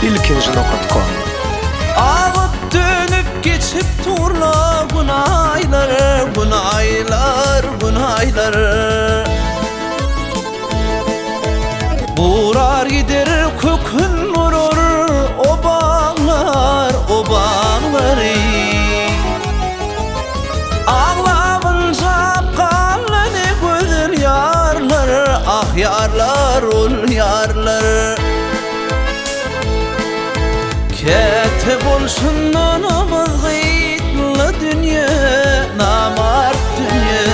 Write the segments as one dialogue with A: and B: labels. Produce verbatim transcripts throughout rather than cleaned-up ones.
A: ilkinci nokta com.
B: Ağıp dönüp geçip turla günaylar, günaylar, günaylar. Burar gider kökün vurur o bağlar, o bağları. Ağlamınca kalını gözül yarlar, ah yarlar, ol yarlar. Ketip olsun namaz gıytlı dünya, namart dünya.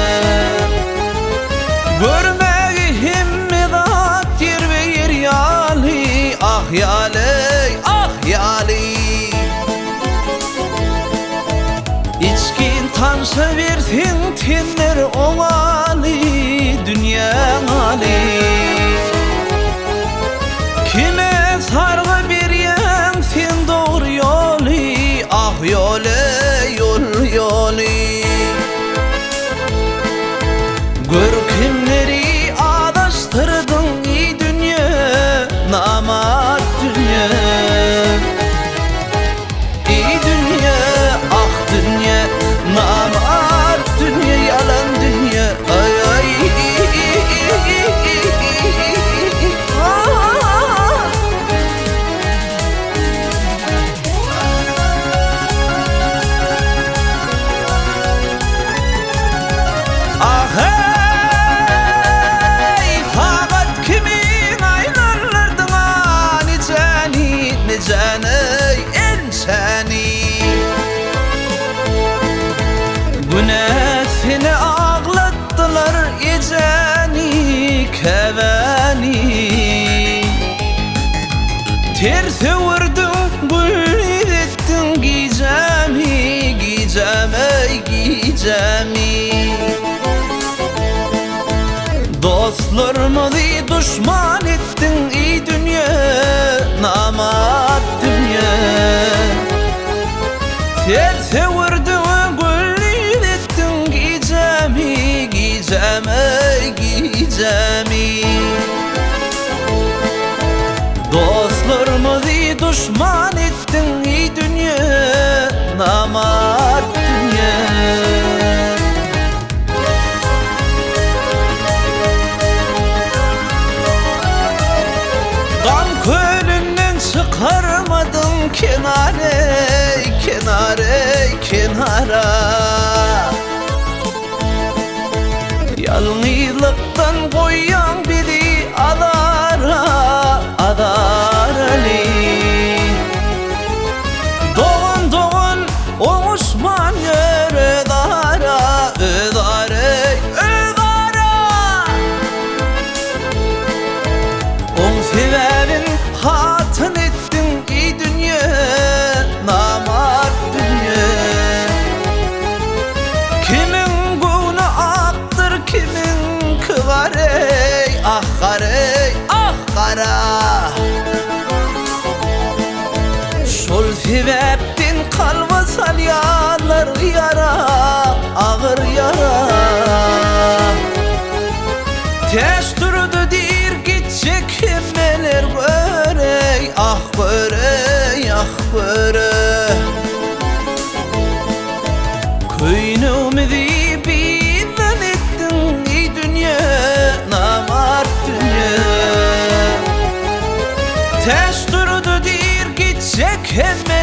B: Görmeyi himmedat yer ve yer yali, ah yali, ah yali. İçkin tansa versin tenler oğali, dünya ali. Kime sargı bir yen sen doğru yolu, ah yolu, yol yolu. Gör kimleri adaştırdın iyi dünya, namat dünya. İyi dünya, ah dünya, namat dünya, yalan dünya. Ay ay. Ah hey, fakat kimin aylarlardan nicani, nicani, ensani. Güne seni ağlattılar ecani, kevani. Terse vurdun, gül ettin gizemi, gizemi, gizemi. Dostlarımı düşman ettin iyi dünya, namat dünya. Terse vurdun, gül ettin gizemi, gizemi, gizemi. Dostlarımı düşman ettin iyi dünya, namat dünya. Gam kölünden çıkarmadın kenare, kenare, kenara. Yalnızlıktan koyan biri adara, adarali. Doğun doğun o Osman yer ödara, ödare, ödara. On sebebin hatın ettin iyi dünya, namart dünya. Kimin gunu aktır, kimin kıvarey, ah karey, ah kara. Şol sebepten kalmasal yalar yara, ağır yara. Tez durdu dir gidecek hemmeler görey, ah görey, ah görey. Köynümüzü bizden ettin iyi dünya, namart dünya. Tez durdu dir gidecek hemmeler